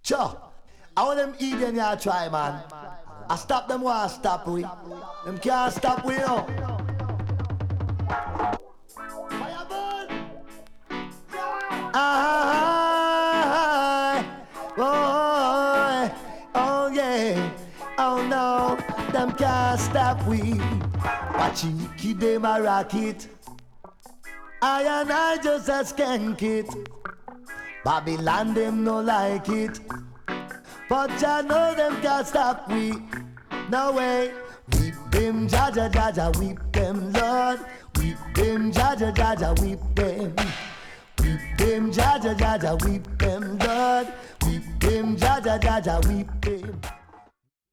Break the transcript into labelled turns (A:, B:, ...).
A: Sure. I want them Indian here try, man. I stop them while I stop we. Them can't stop we, yo. Firebird! Oh yeah, oh no, them can't stop we. Watching kid them a rocket. I and I just a skank it. Babylon them no like it. But I know them can't stop we. No way. Whip them, Jaja, Jaja, whip them, Lord. Whip them, Jaja, Jaja, whip them. Whip them, Jaja, Jaja, whip them, Lord. Whip them, Jaja, Jaja, whip them.